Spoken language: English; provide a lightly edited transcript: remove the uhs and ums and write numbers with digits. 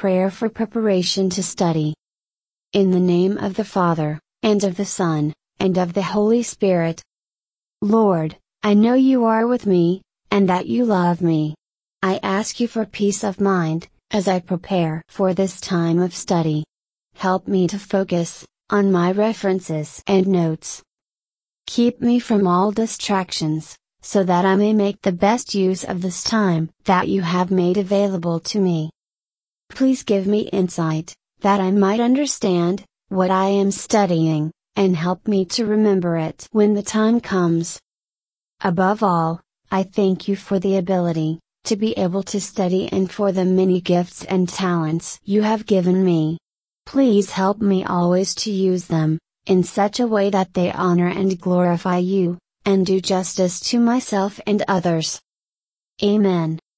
prayer for preparation to study. In the name of the Father, and of the Son, and of the Holy Spirit. Lord, I know you are with me, and that you love me. I ask you for peace of mind, as I prepare for this time of study. Help me to focus on my references and notes. Keep me from all distractions, so that I may make the best use of this time that you have made available to me. Please give me insight, that I might understand what I am studying, and help me to remember it when the time comes. Above all, I thank you for the ability to be able to study and for the many gifts and talents you have given me. Please help me always to use them in such a way that they honor and glorify you, and do justice to myself and others. Amen.